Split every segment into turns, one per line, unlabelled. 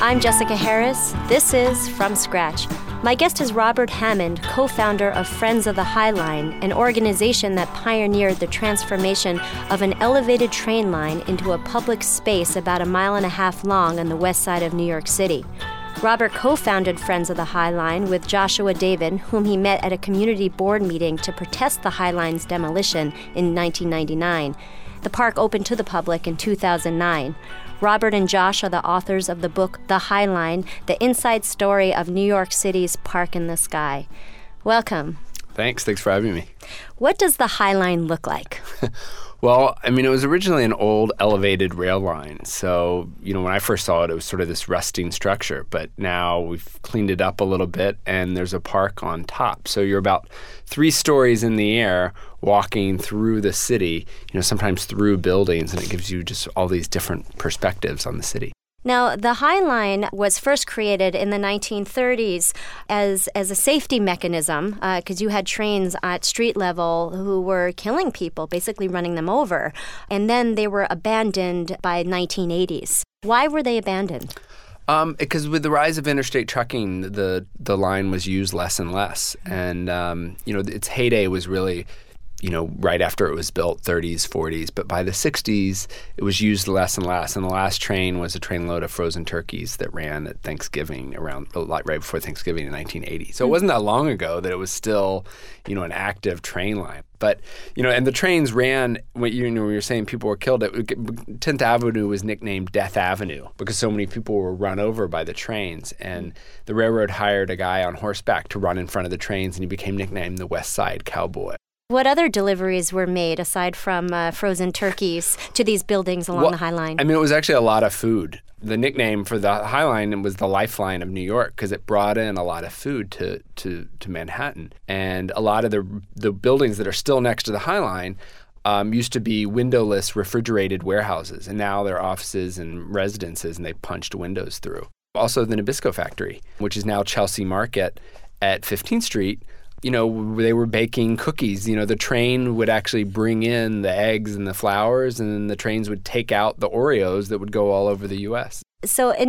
I'm Jessica Harris. This is From Scratch. My guest is Robert Hammond, co-founder of Friends of the High Line, an organization that pioneered the transformation of an elevated train line into a public space about 1.5 miles long on the west side of New York City. Robert co-founded Friends of the High Line with Joshua David, whom he met at a community board meeting to protest the High Line's demolition in 1999. The park opened to the public in 2009. Robert and Josh are the authors of the book The High Line, the inside story of New York City's Park in the Sky. Welcome.
Thanks for having me.
What does the High Line look like?
Well, I mean, it was originally an old elevated rail line. So, when I first saw it, it was sort of this rusting structure. But now we've cleaned it up a little bit, and there's a park on top. So you're about 3 stories in the air walking through the city, sometimes through buildings, and it gives you just all these different perspectives on the city.
Now, the High Line was first created in the 1930s as a safety mechanism because you had trains at street level who were killing people, basically running them over. And then they were abandoned by 1980s. Why were they abandoned?
Because with the rise of interstate trucking, the line was used less and less. And, its heyday was really right after it was built, 30s, 40s. But by the 60s, it was used less and less. And the last train was a trainload of frozen turkeys that ran at Thanksgiving right before Thanksgiving in 1980. So it wasn't that long ago that it was still, an active train line. But, and the trains ran, when you're saying people were killed, 10th Avenue was nicknamed Death Avenue because so many people were run over by the trains. And the railroad hired a guy on horseback to run in front of the trains, and he became nicknamed the West Side Cowboy.
What other deliveries were made aside from frozen turkeys to these buildings along the High Line?
I mean, it was actually a lot of food. The nickname for the High Line was the lifeline of New York because it brought in a lot of food to Manhattan. And a lot of the buildings that are still next to the High Line used to be windowless refrigerated warehouses. And now they're offices and residences, and they punched windows through. Also, the Nabisco factory, which is now Chelsea Market at 15th Street, they were baking cookies. The train would actually bring in the eggs and the flours, and then the trains would take out the Oreos that would go all over the U.S.
So in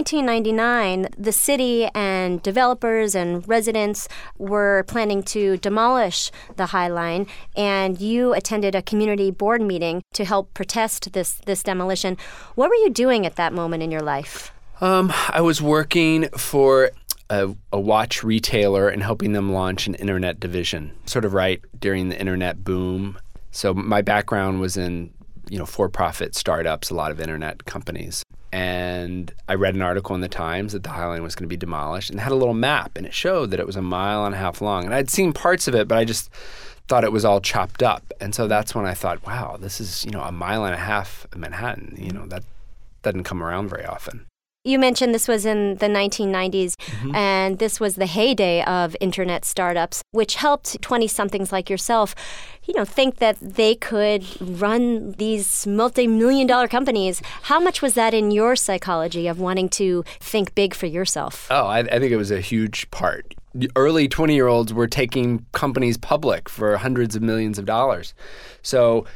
1999, the city and developers and residents were planning to demolish the High Line, and you attended a community board meeting to help protest this demolition. What were you doing at that moment in your life?
I was working for a watch retailer and helping them launch an internet division, sort of right during the internet boom. So my background was in, for-profit startups, a lot of internet companies. And I read an article in the Times that the High Line was going to be demolished, and it had a little map, and it showed that it was 1.5 miles long. And I'd seen parts of it, but I just thought it was all chopped up. And so that's when I thought, wow, this is, 1.5 miles of Manhattan. That doesn't come around very often.
You mentioned this was in the 1990s, and this was the heyday of internet startups, which helped 20-somethings like yourself, think that they could run these multi-million-dollar companies. How much was that in your psychology of wanting to think big for yourself?
Oh, I think it was a huge part. The early 20-year-olds were taking companies public for hundreds of millions of dollars. So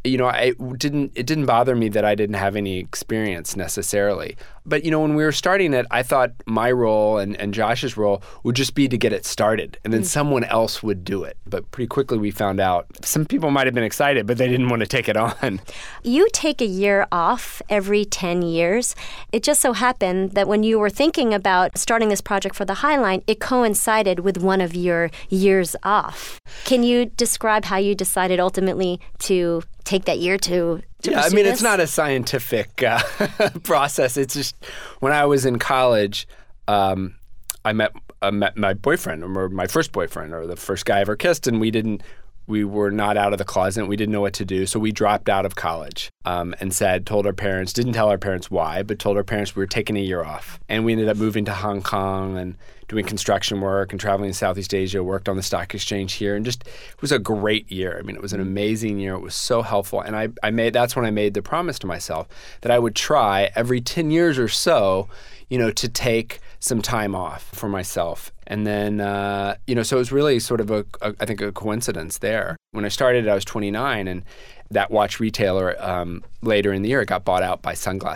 it didn't bother me that I didn't have any experience necessarily. But, when we were starting it, I thought my role and Josh's role would just be to get it started, and then someone else would do it. But pretty quickly we found out some people might have been excited, but they didn't want to take it on.
You take a year off every 10 years. It just so happened that when you were thinking about starting this project for the High Line, it coincided with one of your years off. Can you describe how you decided ultimately to take that year to pursue this?
It's not a scientific process. It's just when I was in college, I met my boyfriend, or my first boyfriend, or the first guy I ever kissed, and we were not out of the closet. We didn't know what to do, so we dropped out of college and told our parents, didn't tell our parents why, but told our parents we were taking a year off. And we ended up moving to Hong Kong and doing construction work and traveling in Southeast Asia, worked on the stock exchange here, and just it was a great year. It was an amazing year. It was so helpful. And that's when I made the promise to myself that I would try every 10 years or so, to take some time off for myself. And then, so it was really sort of I think a coincidence there. When I started, I was 29, and that watch retailer later in the year got bought out by Sunglass Hut.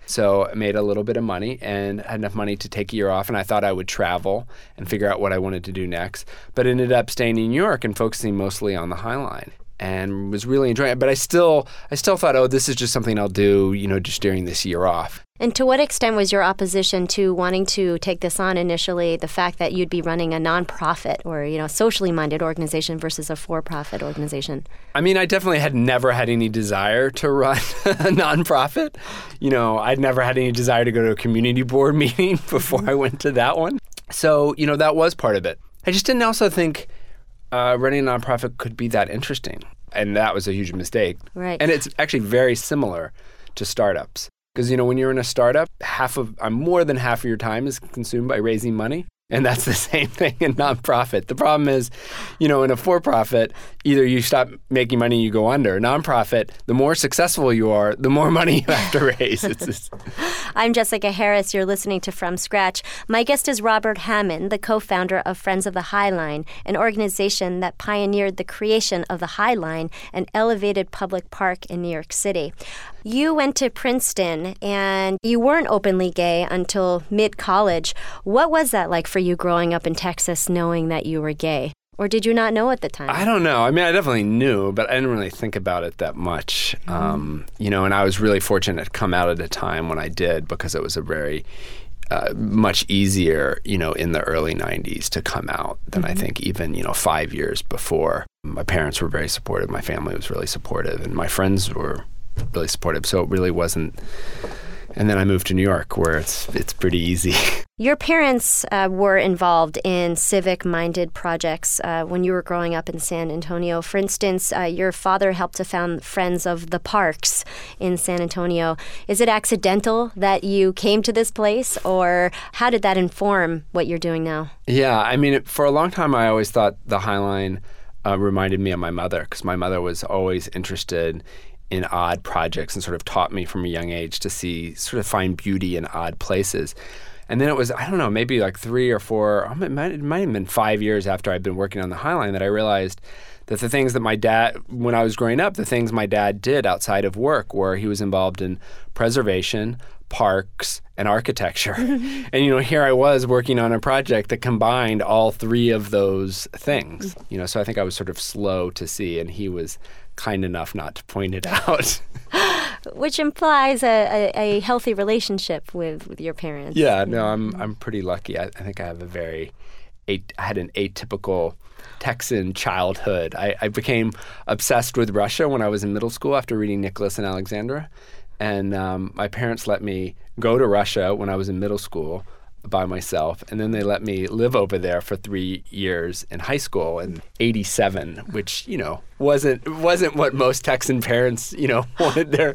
So I made a little bit of money and had enough money to take a year off, and I thought I would travel and figure out what I wanted to do next, but ended up staying in New York and focusing mostly on the High Line. And was really enjoying it. But I still thought, oh, this is just something I'll do, just during this year off.
And to what extent was your opposition to wanting to take this on initially the fact that you'd be running a nonprofit or, socially minded organization versus a for-profit organization?
I mean, I definitely had never had any desire to run a nonprofit. I'd never had any desire to go to a community board meeting before I went to that one. So, that was part of it. I just didn't also think running a nonprofit could be that interesting. And that was a huge mistake.
Right.
And it's actually very similar to startups. Because, when you're in a startup, more than half of your time is consumed by raising money. And that's the same thing in nonprofit. The problem is, in a for-profit, either you stop making money, you go under. Nonprofit, the more successful you are, the more money you have to raise.
I'm Jessica Harris. You're listening to From Scratch. My guest is Robert Hammond, the co-founder of Friends of the High Line, an organization that pioneered the creation of the High Line, an elevated public park in New York City. You went to Princeton, and you weren't openly gay until mid-college. What was that like for you growing up in Texas, knowing that you were gay? Or did you not know at the time?
I don't know. I mean, I definitely knew, but I didn't really think about it that much. And I was really fortunate to come out at a time when I did, because it was a very much easier, in the early 90s to come out than I think even, 5 years before. My parents were very supportive. My family was really supportive, and my friends were really supportive. So it really wasn't. And then I moved to New York, where it's pretty easy.
Your parents were involved in civic-minded projects when you were growing up in San Antonio. For instance, your father helped to found Friends of the Parks in San Antonio. Is it accidental that you came to this place, or how did that inform what you're doing now?
Yeah, I mean, for a long time, I always thought the High Line reminded me of my mother, because my mother was always interested in odd projects and sort of taught me from a young age to find beauty in odd places. And then it was, I don't know, maybe like 3 or 4, it might have been 5 years after I'd been working on the High Line that I realized that the things that my dad, when I was growing up, the things my dad did outside of work, where he was involved in preservation, parks, and architecture. And, here I was working on a project that combined all 3 of those things. So I think I was sort of slow to see, and he was kind enough not to point it out.
Which implies a healthy relationship with your parents.
Yeah, no, I'm pretty lucky. I think I have I had an atypical Texan childhood. I became obsessed with Russia when I was in middle school after reading Nicholas and Alexandra. And my parents let me go to Russia when I was in middle school by myself, and then they let me live over there for 3 years in high school in '87, which wasn't what most Texan parents wanted their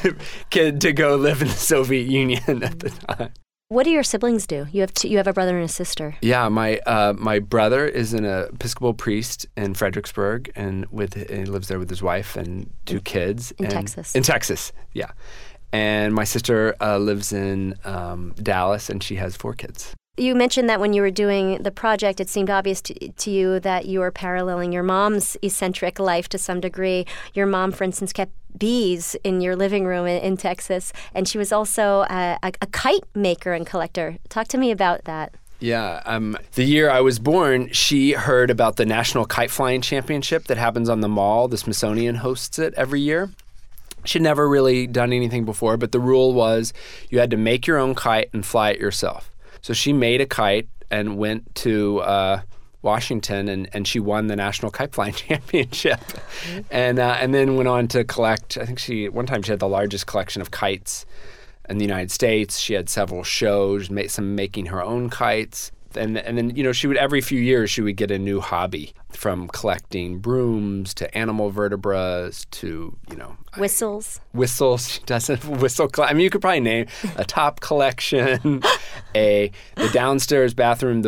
kid to go live in the Soviet Union at the time.
What do your siblings do? You have a brother and a sister.
Yeah, my brother is an Episcopal priest in Fredericksburg, and he lives there with his wife and 2 kids.
In Texas.
In Texas, yeah. And my sister lives in Dallas, and she has 4 kids.
You mentioned that when you were doing the project, it seemed obvious to you that you were paralleling your mom's eccentric life to some degree. Your mom, for instance, kept bees in your living room in Texas, and she was also a kite maker and collector. Talk to me about that.
Yeah. The year I was born, she heard about the National Kite Flying Championship that happens on the Mall. The Smithsonian hosts it every year. She'd never really done anything before, but the rule was you had to make your own kite and fly it yourself. So she made a kite and went to Washington, and she won the National Kite Flying Championship. And then went on to collect, I think one time she had the largest collection of kites in the United States. She had several shows, making her own kites. And then, she would, every few years, she would get a new hobby, from collecting brooms to animal vertebrates to,
whistles.
Whistles. She doesn't whistle. I mean, you could probably name a top collection, the downstairs bathroom, the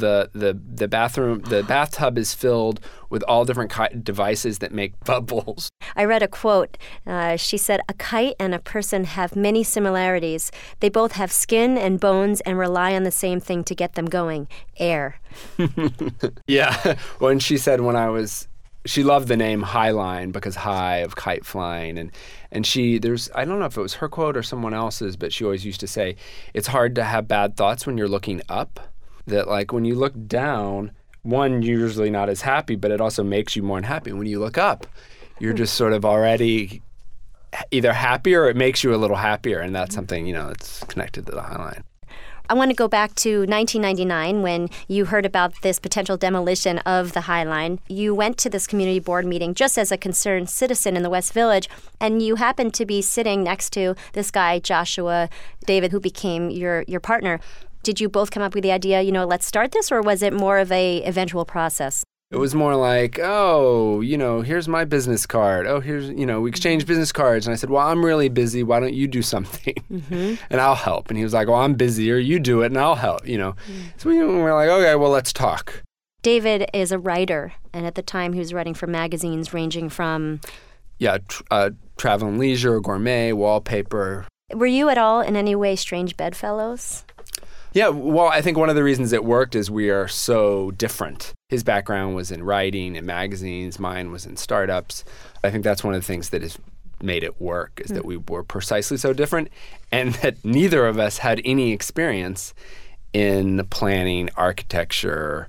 bathtub is filled with all different devices that make bubbles.
I read a quote. She said, "A kite and a person have many similarities. They both have skin and bones and rely on the same thing to get them going, air."
Yeah. Well, and she said when I was she loved the name Highline because high of kite flying. And I don't know if it was her quote or someone else's, but she always used to say, it's hard to have bad thoughts when you're looking up. That like when you look down, one, you're usually not as happy, but it also makes you more unhappy. When you look up, you're just sort of already either happier or it makes you a little happier. And that's something, that's connected to the Highline.
I want to go back to 1999 when you heard about this potential demolition of the Highline. You went to this community board meeting just as a concerned citizen in the West Village, and you happened to be sitting next to this guy, Joshua David, who became your partner. Did you both come up with the idea, let's start this, or was it more of a eventual process?
It was more like, here's my business card. Oh, here's, we exchanged business cards. And I said, well, I'm really busy. Why don't you do something? Mm-hmm. And I'll help. And he was like, well, I'm busier. You do it and I'll help, So we were like, okay, well, let's talk.
David is a writer. And at the time, he was writing for magazines ranging from...
Yeah, Travel and Leisure, Gourmet, Wallpaper.
Were you at all in any way strange bedfellows?
Yeah, well, I think one of the reasons it worked is we are so different. His background was in writing and magazines. Mine was in startups. I think that's one of the things that has made it work is that we were precisely so different and that neither of us had any experience in planning, architecture,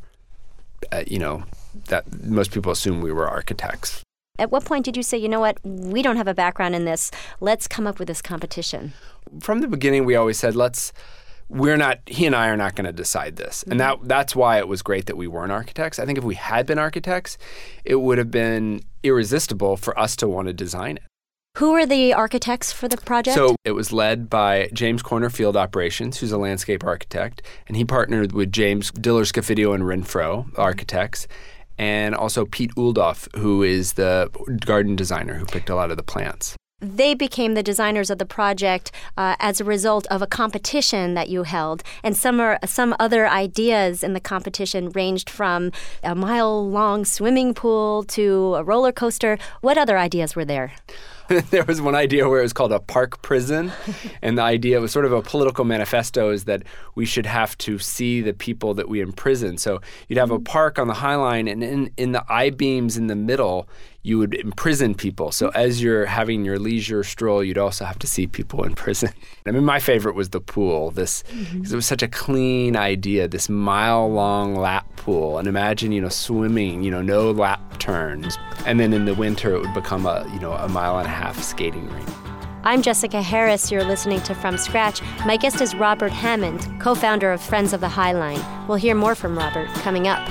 that most people assume we were architects.
At what point did you say, you know what, we don't have a background in this. Let's come up with this competition?
From the beginning, we always said, he and I are not going to decide this. And that's why it was great that we weren't architects. I think if we had been architects, it would have been irresistible for us to want to design it.
Who were the architects for the project?
So it was led by James Corner Field Operations, who's a landscape architect. And he partnered with James Diller, Scofidio, and Renfro, architects. And also Pete Uldorf, who is the garden designer who picked a lot of the plants.
They became the designers of the project as a result of a competition that you held. And some other ideas in the competition ranged from a mile-long swimming pool to a roller coaster. What other ideas were there?
There was one idea where it was called a park prison, and the idea was sort of a political manifesto is that we should have to see the people that we imprison. So you'd have a park on the Highline, and in the I-beams in the middle, you would imprison people. So as you're having your leisure stroll, you'd also have to see people in prison. I mean, my favorite was the pool, because it was such a clean idea, this mile-long lap pool. And imagine, swimming, no lap turns. And then in the winter, it would become a mile-and-a-half skating rink.
I'm Jessica Harris. You're listening to From Scratch. My guest is Robert Hammond, co-founder of Friends of the Highline. We'll hear more from Robert coming up.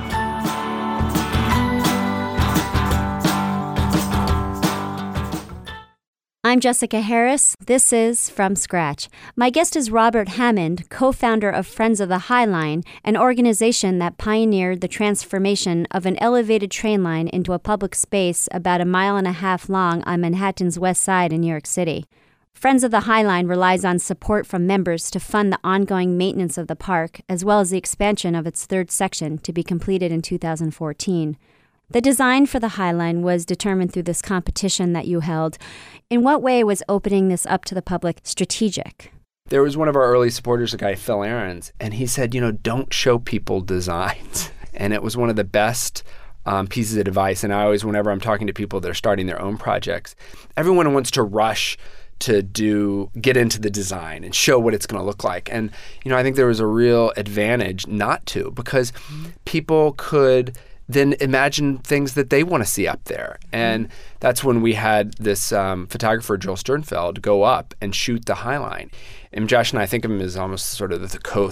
I'm Jessica Harris. This is From Scratch. My guest is Robert Hammond, co-founder of Friends of the Highline, an organization that pioneered the transformation of an elevated train line into a public space about a mile and a half long on Manhattan's West Side in New York City. Friends of the Highline relies on support from members to fund the ongoing maintenance of the park, as well as the expansion of its third section to be completed in 2014. The design for the Highline was determined through this competition that you held. In what way was opening this up to the public strategic?
There was one of our early supporters, a guy, Phil Ahrens, and he said, don't show people designs. And it was one of the best pieces of advice. And I always, whenever I'm talking to people that are starting their own projects, everyone wants to rush to get into the design and show what it's going to look like. And, I think there was a real advantage not to, because people could then imagine things that they want to see up there. And that's when we had this photographer, Joel Sternfeld, go up and shoot the Highline. And Josh and I think of him as almost sort of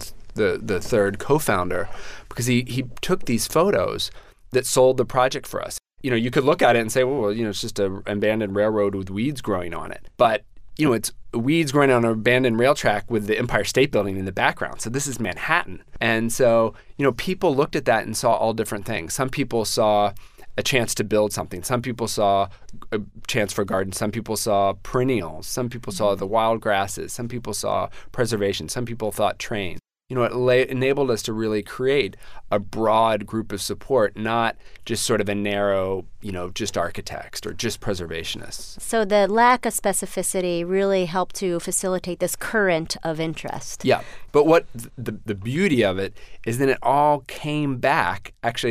the third co-founder, because he took these photos that sold the project for us. You could look at it and say, well, it's just an abandoned railroad with weeds growing on it. But it's weeds growing on an abandoned rail track with the Empire State Building in the background. So this is Manhattan. And so, people looked at that and saw all different things. Some people saw a chance to build something. Some people saw a chance for gardens. Some people saw perennials. Some people saw the wild grasses. Some people saw preservation. Some people thought trains. It enabled us to really create a broad group of support, not just sort of a narrow, just architects or just preservationists.
So the lack of specificity really helped to facilitate this current of interest.
Yeah. But what the beauty of it is then it all came back. Actually,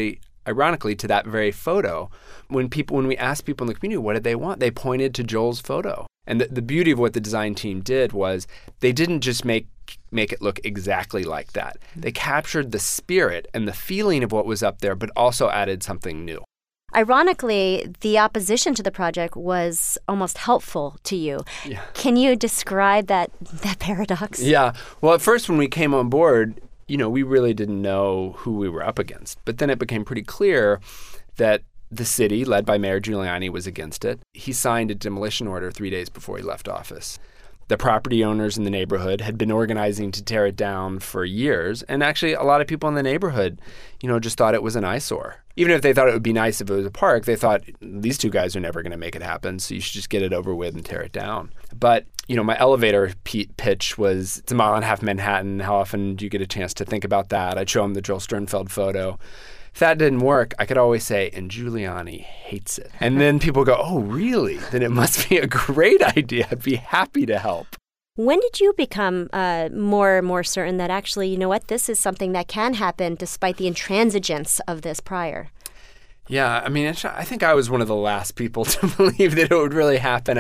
ironically, to that very photo. When we asked people in the community what did they want, they pointed to Joel's photo. And the beauty of what the design team did was they didn't just make it look exactly like that. They captured the spirit and the feeling of what was up there, but also added something new.
Ironically, the opposition to the project was almost helpful to you.
Yeah.
Can you describe that paradox?
Yeah. Well, at first when we came on board, we really didn't know who we were up against. But then it became pretty clear that the city, led by Mayor Giuliani, was against it. He signed a demolition order 3 days before he left office. The property owners in the neighborhood had been organizing to tear it down for years. And actually, a lot of people in the neighborhood, just thought it was an eyesore. Even if they thought it would be nice if it was a park, they thought these two guys are never going to make it happen, so you should just get it over with and tear it down. But, my elevator pitch was, it's a mile and a half Manhattan. How often do you get a chance to think about that? I'd show them the Joel Sternfeld photo. If that didn't work, I could always say, and Giuliani hates it. And then people go, oh, really? Then it must be a great idea. I'd be happy to help.
When did you become more and more certain that actually, you know what, this is something that can happen despite the intransigence of this prior?
Yeah, I think I was one of the last people to believe that it would really happen.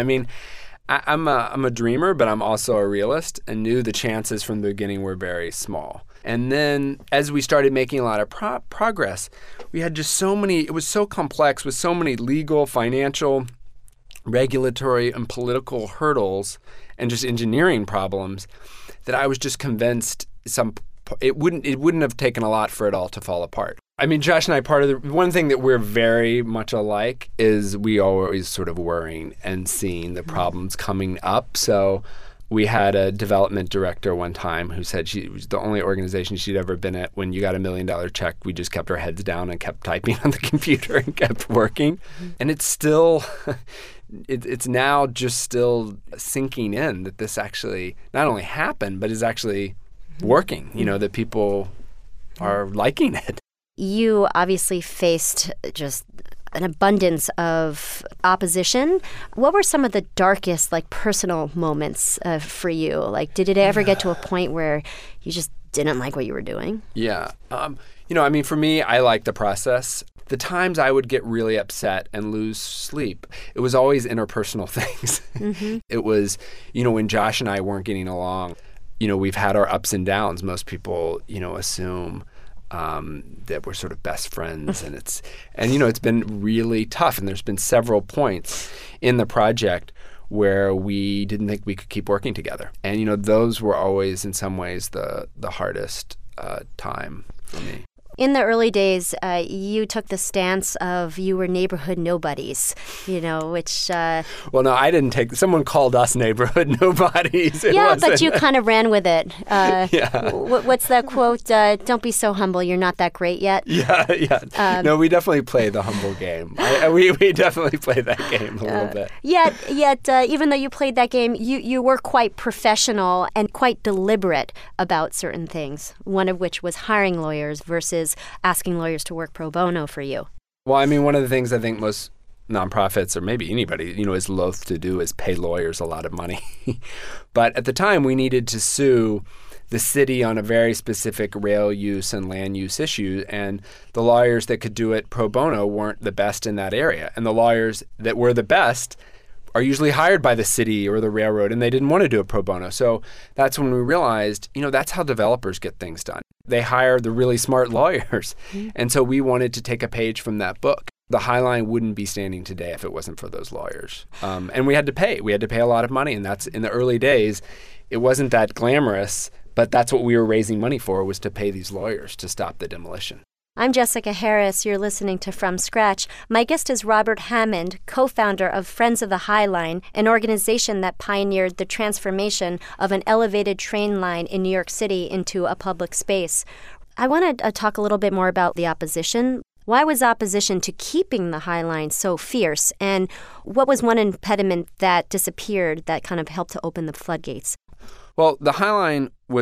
I'm a dreamer, but I'm also a realist and knew the chances from the beginning were very small. And then as we started making a lot of progress, we had just it was so complex with so many legal, financial, regulatory, and political hurdles and just engineering problems that I was just convinced it wouldn't have taken a lot for it all to fall apart. Josh and I, one thing that we're very much alike is we always sort of worrying and seeing the problems coming up. So we had a development director one time who said she was the only organization she'd ever been at. When you got $1 million check, we just kept our heads down and kept typing on the computer and kept working. And it's still, it's now just still sinking in that this actually not only happened, but is actually working, that people are liking it.
You obviously faced just an abundance of opposition. What were some of the darkest, personal moments for you? Did it ever get to a point where you just didn't like what you were doing?
Yeah. For me, I like the process. The times I would get really upset and lose sleep, it was always interpersonal things. Mm-hmm. It was, when Josh and I weren't getting along, we've had our ups and downs. Most people, assume that we're sort of best friends, and it's been really tough. And there's been several points in the project where we didn't think we could keep working together. And those were always, in some ways, the hardest time for me.
In the early days, you took the stance of you were neighborhood nobodies, which...
Well, no, I didn't take... Someone called us neighborhood nobodies.
But you kind of ran with it.
Yeah.
What's that quote? Don't be so humble. You're not that great yet.
Yeah. No, we definitely play the humble game. We definitely play that game a little bit.
Yet, even though you played that game, you were quite professional and quite deliberate about certain things, one of which was hiring lawyers versus asking lawyers to work pro bono for you.
Well, one of the things I think most nonprofits, or maybe anybody, is loath to do is pay lawyers a lot of money. But at the time, we needed to sue the city on a very specific rail use and land use issue, and the lawyers that could do it pro bono weren't the best in that area. And the lawyers that were the best are usually hired by the city or the railroad, and they didn't want to do a pro bono. So that's when we realized, that's how developers get things done. They hire the really smart lawyers. Mm-hmm. And so we wanted to take a page from that book. The High Line wouldn't be standing today if it wasn't for those lawyers. And we had to pay. We had to pay a lot of money. And that's in the early days, it wasn't that glamorous, but that's what we were raising money for, was to pay these lawyers to stop the demolition.
I'm Jessica Harris. You're listening to From Scratch. My guest is Robert Hammond, co-founder of Friends of the High Line, an organization that pioneered the transformation of an elevated train line in New York City into a public space. I want to talk a little bit more about the opposition. Why was opposition to keeping the High Line so fierce? And what was one impediment that disappeared that kind of helped to open the floodgates?
Well, the High Line was an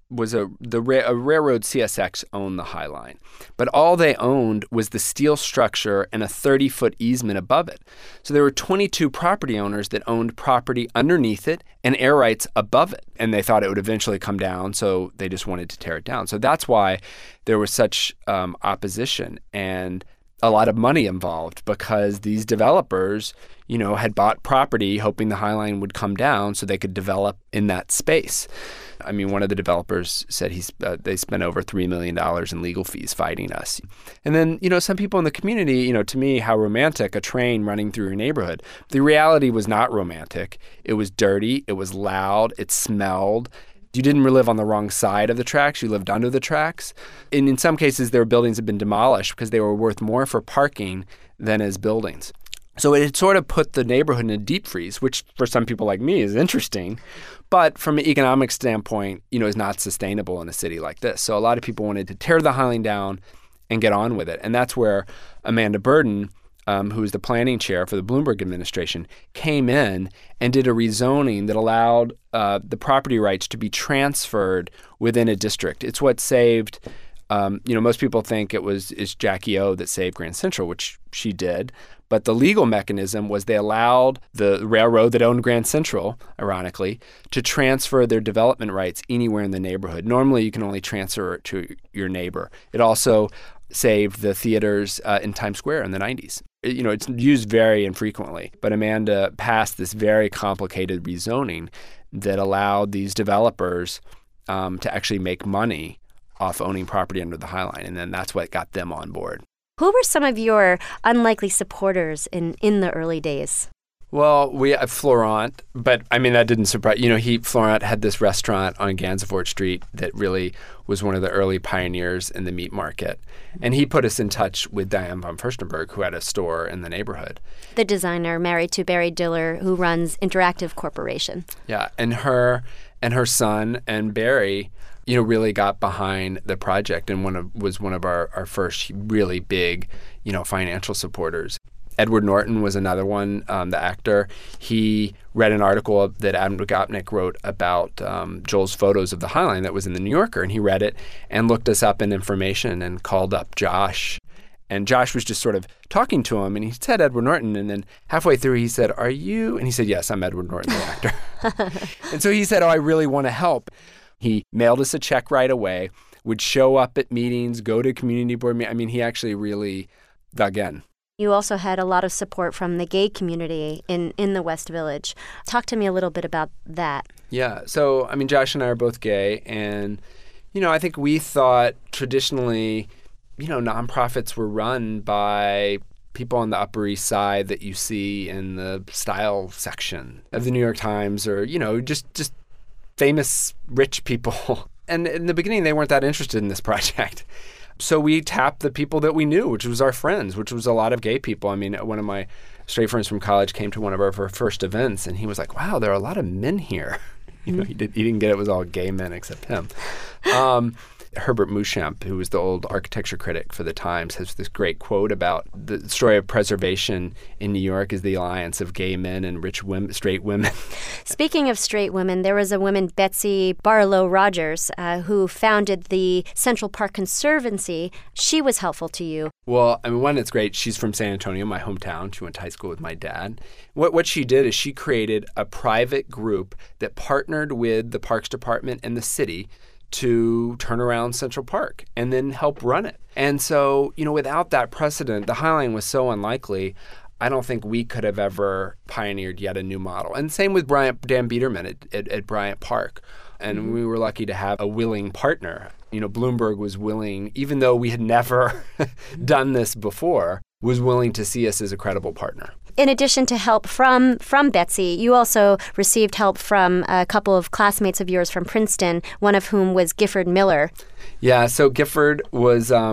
was a railroad. CSX owned the High Line, but all they owned was the steel structure and a 30-foot easement above it. So there were 22 property owners that owned property underneath it and air rights above it, and they thought it would eventually come down, so they just wanted to tear it down. So that's why there was such opposition and a lot of money involved, because these developers, had bought property hoping the High Line would come down so they could develop in that space. I mean, one of the developers said they spent over $3 million in legal fees fighting us. And then, some people in the community, to me, how romantic, a train running through your neighborhood. The reality was not romantic. It was dirty. It was loud. It smelled. You didn't live on the wrong side of the tracks. You lived under the tracks. And in some cases, their buildings had been demolished because they were worth more for parking than as buildings. So it had sort of put the neighborhood in a deep freeze, which for some people like me is interesting. But from an economic standpoint, is not sustainable in a city like this. So a lot of people wanted to tear the High Line down and get on with it. And that's where Amanda Burden, who was the planning chair for the Bloomberg administration, came in and did a rezoning that allowed the property rights to be transferred within a district. It's what saved, most people think it's Jackie O that saved Grand Central, which she did. But the legal mechanism was they allowed the railroad that owned Grand Central, ironically, to transfer their development rights anywhere in the neighborhood. Normally, you can only transfer it to your neighbor. It also saved the theaters in Times Square in the 90s. It's used very infrequently, but Amanda passed this very complicated rezoning that allowed these developers to actually make money off owning property under the High Line, and then that's what got them on board.
Who were some of your unlikely supporters in the early days?
Well, we have Florent, but I mean, that didn't surprise. Florent had this restaurant on Gansevoort Street that really was one of the early pioneers in the meat market. And he put us in touch with Diane von Furstenberg, who had a store in the neighborhood.
The designer married to Barry Diller, who runs Interactive Corporation.
Yeah, and her son and Barry, really got behind the project and was one of our first really big, financial supporters. Edward Norton was another one, the actor. He read an article that Adam Gopnik wrote about Joel's photos of the High Line that was in the New Yorker, and he read it and looked us up in information and called up Josh. And Josh was just sort of talking to him, and he said Edward Norton, and then halfway through he said, "Are you?" And he said, "Yes, I'm Edward Norton, the actor." And so he said, "Oh, I really want to help." He mailed us a check right away, would show up at meetings, go to community board meetings. I mean, he actually really dug in.
You also had a lot of support from the gay community in the West Village. Talk to me a little bit about that.
Yeah. So, I mean, Josh and I are both gay. And, I think we thought traditionally, nonprofits were run by people on the Upper East Side that you see in the style section of the New York Times or, just famous rich people. And in the beginning, they weren't that interested in this project. So we tapped the people that we knew, which was our friends, which was a lot of gay people. I mean, one of my straight friends from college came to one of our first events, and he was like, "Wow, there are a lot of men here." He didn't get it was all gay men except him. Herbert Muschamp, who was the old architecture critic for the Times, has this great quote about the story of preservation in New York is the alliance of gay men and rich women, straight women.
Speaking of straight women, there was a woman, Betsy Barlow Rogers, who founded the Central Park Conservancy. She was helpful to you.
Well, I mean, one, it's great. She's from San Antonio, my hometown. She went to high school with my dad. What she did is she created a private group that partnered with the Parks Department and the city to turn around Central Park and then help run it. And so, without that precedent, the High Line was so unlikely. I don't think we could have ever pioneered yet a new model. And same with Dan Biederman at Bryant Park. And we were lucky to have a willing partner. Bloomberg was willing, even though we had never done this before, was willing to see us as a credible partner.
In addition to help from Betsy, you also received help from a couple of classmates of yours from Princeton, one of whom was Gifford Miller.
Yeah, so Gifford was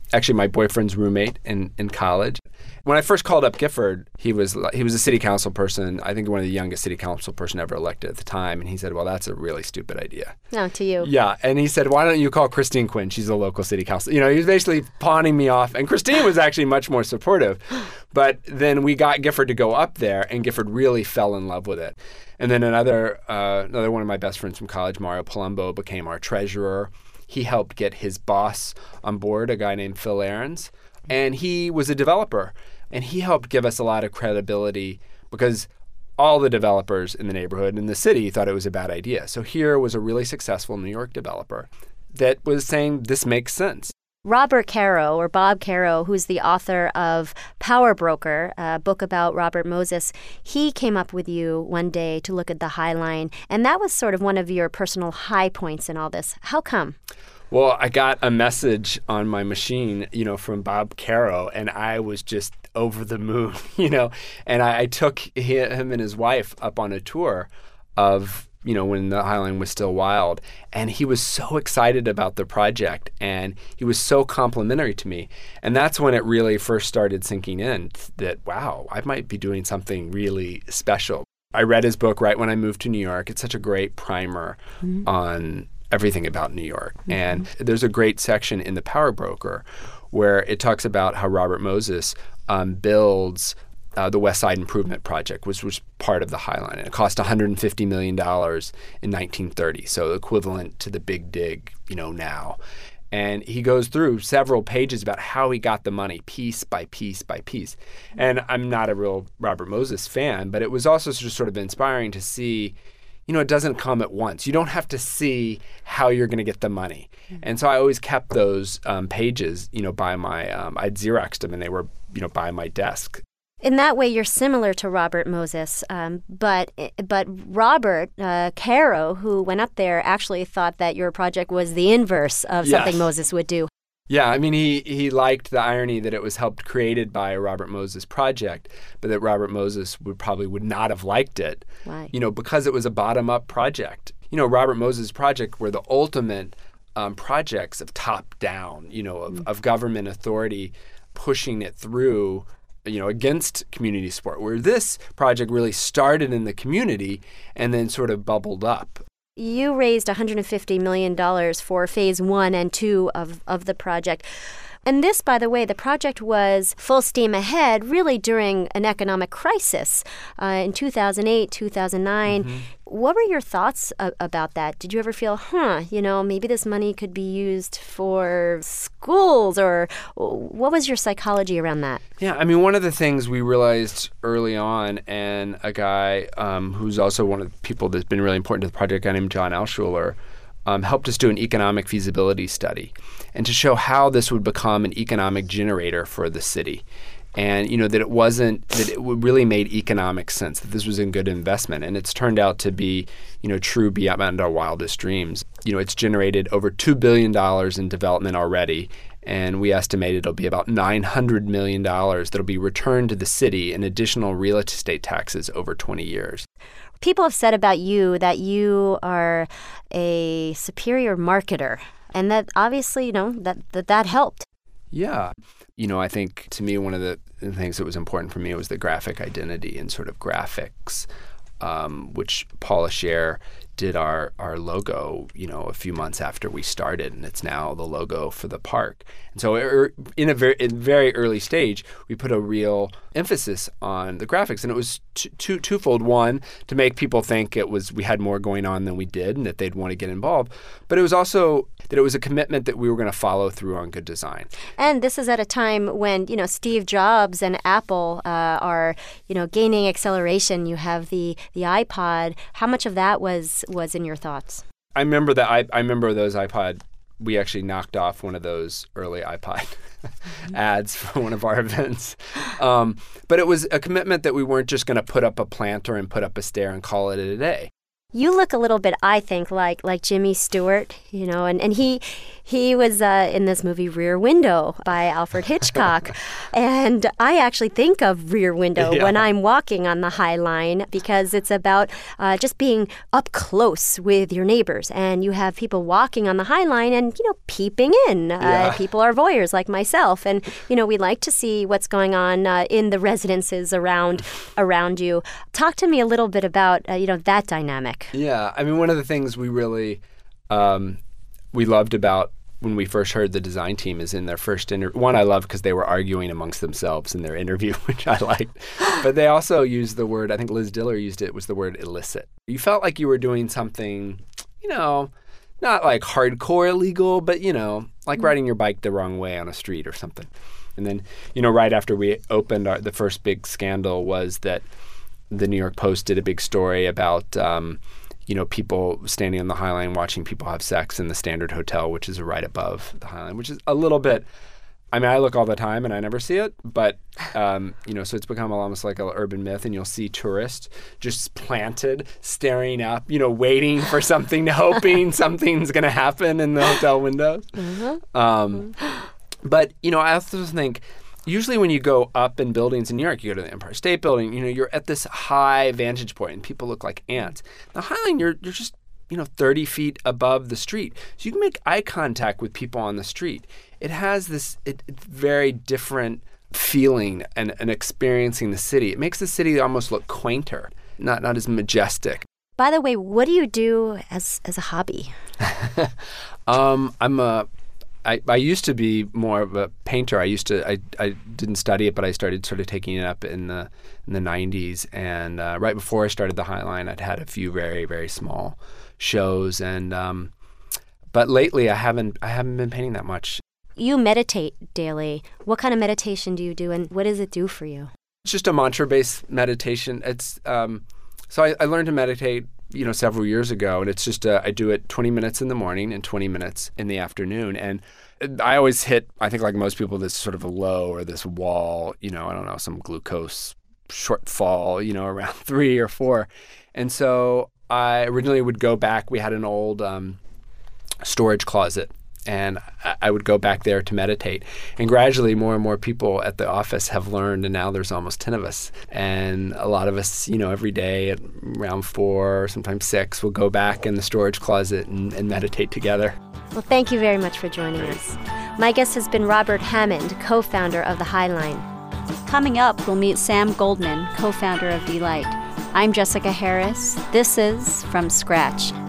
actually my boyfriend's roommate in college. When I first called up Gifford, he was a city council person, I think one of the youngest city council person ever elected at the time. And he said, well, that's a really stupid idea.
No, to you.
Yeah. And he said, why don't you call Christine Quinn? She's a local city council. He was basically pawning me off. And Christine was actually much more supportive. But then we got Gifford to go up there, and Gifford really fell in love with it. And then another one of my best friends from college, Mario Palumbo, became our treasurer. He helped get his boss on board, a guy named Phil Ahrens. And he was a developer. And he helped give us a lot of credibility because all the developers in the neighborhood and the city thought it was a bad idea. So here was a really successful New York developer that was saying this makes sense.
Robert Caro, or Bob Caro, who's the author of Power Broker, a book about Robert Moses, he came up with you one day to look at the High Line. And that was sort of one of your personal high points in all this. How come?
Well, I got a message on my machine, from Bob Caro, and I was just over the moon, And I took him and his wife up on a tour of, when the High Line was still wild. And he was so excited about the project, and he was so complimentary to me. And that's when it really first started sinking in that, wow, I might be doing something really special. I read his book right when I moved to New York. It's such a great primer on everything about New York. And there's a great section in The Power Broker where it talks about how Robert Moses builds the West Side Improvement Project, which was part of the High Line. And it cost $150 million in 1930, so equivalent to the Big Dig, now. And he goes through several pages about how he got the money piece by piece by piece. And I'm not a real Robert Moses fan, but it was also just sort of inspiring to see it doesn't come at once. You don't have to see how you're going to get the money. And so I always kept those pages, by my, I'd Xeroxed them, and they were, by my desk.
In that way, you're similar to Robert Moses, but Robert Caro, who went up there, actually thought that your project was the inverse of something Moses would do.
Yeah, I mean, he liked the irony that it was helped created by a Robert Moses project, but that Robert Moses would not have liked it.
Why?
Because it was a bottom-up project. Robert Moses' project were the ultimate projects of top-down, of government authority pushing it through, against community support, where this project really started in the community and then sort of bubbled up.
You raised $150 million for phase 1 and 2 of the project. And this, by the way, the project was full steam ahead really during an economic crisis in 2008, 2009. What were your thoughts about that? Did you ever feel, maybe this money could be used for schools? Or what was your psychology around that?
Yeah, I mean, one of the things we realized early on, and a guy who's also one of the people that's been really important to the project, a guy named John Alschuler, helped us do an economic feasibility study and to show how this would become an economic generator for the city. And, that it really made economic sense, that this was a good investment. And it's turned out to be, true beyond our wildest dreams. It's generated over $2 billion in development already. And we estimate it'll be about $900 million that'll be returned to the city in additional real estate taxes over 20 years.
People have said about you that you are a superior marketer, and that obviously, that helped.
Yeah. I think to me, one of the things that was important for me was the graphic identity and sort of graphics, which Paula Scher did our logo, a few months after we started, and it's now the logo for the park. And so in a very early stage, we put a real emphasis on the graphics, and it was twofold. One, to make people think we had more going on than we did, and that they'd want to get involved. But it was also that it was a commitment that we were going to follow through on good design.
And this is at a time when Steve Jobs and Apple are gaining acceleration. You have the iPod. How much of that was in your thoughts?
I remember those iPod. We actually knocked off one of those early iPod ads for one of our events. But it was a commitment that we weren't just going to put up a planter and put up a stair and call it a day.
You look a little bit, I think, like Jimmy Stewart, and he was in this movie Rear Window by Alfred Hitchcock. And I actually think of Rear Window when I'm walking on the High Line, because it's about just being up close with your neighbors. And you have people walking on the High Line and, peeping in. People are voyeurs like myself. And, we like to see what's going on in the residences around you. Talk to me a little bit about, that dynamic.
Yeah. I mean, one of the things we really we loved about when we first heard the design team is in their first interview. One, I love because they were arguing amongst themselves in their interview, which I liked. But they also used the word, I think Liz Diller used it, was the word illicit. You felt like you were doing something, not like hardcore illegal, but, like riding your bike the wrong way on a street or something. And then, right after we opened, the first big scandal was that the New York Post did a big story about, people standing on the High Line watching people have sex in the Standard Hotel, which is right above the High Line, which is a little bit, I mean, I look all the time and I never see it, but, so it's become almost like an urban myth, and you'll see tourists just planted, staring up, waiting for something, hoping something's going to happen in the hotel windows. But, I also think, usually when you go up in buildings in New York, you go to the Empire State Building, you're at this high vantage point and people look like ants. The High Line, you're just, 30 feet above the street. So you can make eye contact with people on the street. It has this very different feeling and experiencing the city. It makes the city almost look quainter, not as majestic.
By the way, what do you do as a hobby?
I used to be more of a painter. I didn't study it, but I started sort of taking it up in the 90s. And right before I started the High Line, I'd had a few very, very small shows. And but lately, I haven't been painting that much.
You meditate daily. What kind of meditation do you do, and what does it do for you?
It's just a mantra-based meditation. It's so I learned to meditate several years ago, and it's just I do it 20 minutes in the morning and 20 minutes in the afternoon. And I always hit, I think like most people, this sort of a low or this wall, I don't know, some glucose shortfall, around 3 or 4. And so I originally would go back. We had an old storage closet, and I would go back there to meditate. And gradually, more and more people at the office have learned, and now there's almost 10 of us. And a lot of us, every day at around 4, sometimes 6, will go back in the storage closet and meditate together.
Well, thank you very much for joining us. My guest has been Robert Hammond, co-founder of the High Line. Coming up, we'll meet Sam Goldman, co-founder of Delight. I'm Jessica Harris. This is From Scratch.